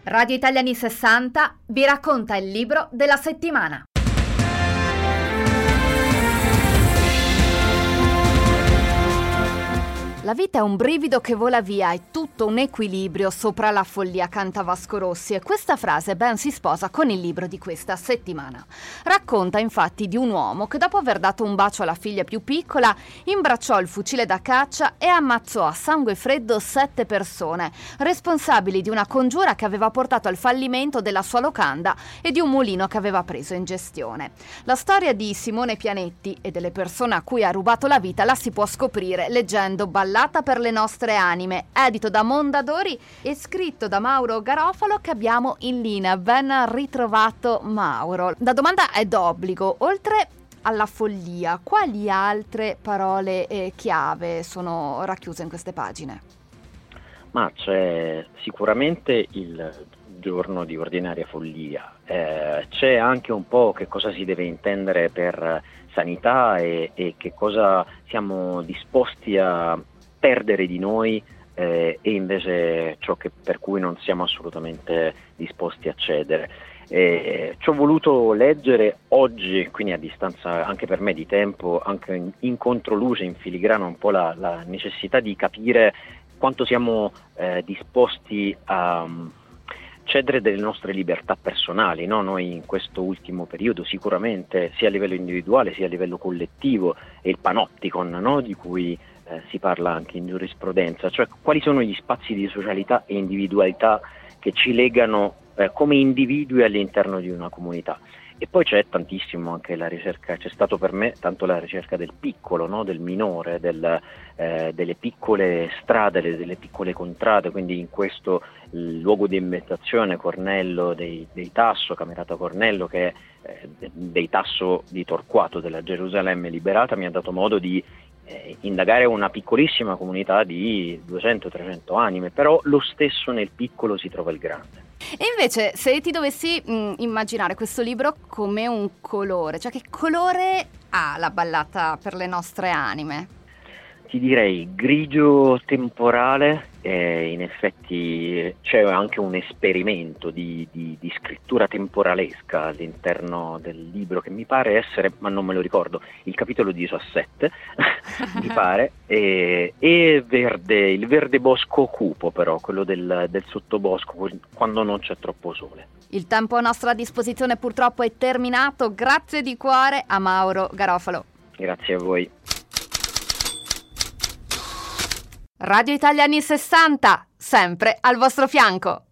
Radio Italia anni 60 vi racconta il libro della settimana. La vita è un brivido che vola via, è tutto un equilibrio sopra la follia, canta Vasco Rossi, e questa frase ben si sposa con il libro di questa settimana. Racconta infatti di un uomo che dopo aver dato un bacio alla figlia più piccola, imbracciò il fucile da caccia e ammazzò a sangue freddo 7 persone, responsabili di una congiura che aveva portato al fallimento della sua locanda e di un mulino che aveva preso in gestione. La storia di Simone Pianetti e delle persone a cui ha rubato la vita la si può scoprire leggendo Ballata per le nostre anime, edito da Mondadori e scritto da Mauro Garofalo, che abbiamo in linea. Ben ritrovato Mauro. La domanda è d'obbligo: oltre alla follia, quali altre parole chiave sono racchiuse in queste pagine? Ma c'è sicuramente il giorno di ordinaria follia, c'è anche un po' che cosa si deve intendere per sanità e che cosa siamo disposti a perdere di noi e invece ciò per cui non siamo assolutamente disposti a cedere. Ci ho voluto leggere oggi, quindi a distanza anche per me di tempo, anche in controluce, in filigrana, un po' la necessità di capire quanto siamo disposti a cedere delle nostre libertà personali, no? Noi in questo ultimo periodo sicuramente, sia a livello individuale sia a livello collettivo, è il panopticon, no? Di cui si parla anche in giurisprudenza, cioè quali sono gli spazi di socialità e individualità che ci legano come individui all'interno di una comunità. E poi c'è tantissimo anche la ricerca, c'è stato per me tanto la ricerca del piccolo, no? Del minore, delle piccole strade, delle piccole contrade, quindi in questo luogo di ambientazione Cornello dei Tasso, Camerata Cornello, che è dei Tasso di Torquato, della Gerusalemme liberata, mi ha dato modo di indagare una piccolissima comunità di 200-300 anime, però lo stesso nel piccolo si trova il grande. E invece, se ti dovessi immaginare questo libro come un colore, cioè che colore ha la Ballata per le nostre anime? Ti direi grigio temporale, in effetti c'è anche un esperimento di scrittura temporalesca all'interno del libro che mi pare essere, ma non me lo ricordo, il capitolo 17, mi pare, e verde, il verde bosco cupo però, quello del sottobosco, quando non c'è troppo sole. Il tempo a nostra disposizione purtroppo è terminato, grazie di cuore a Mauro Garofalo. Grazie a voi. Radio Italia anni 60, sempre al vostro fianco.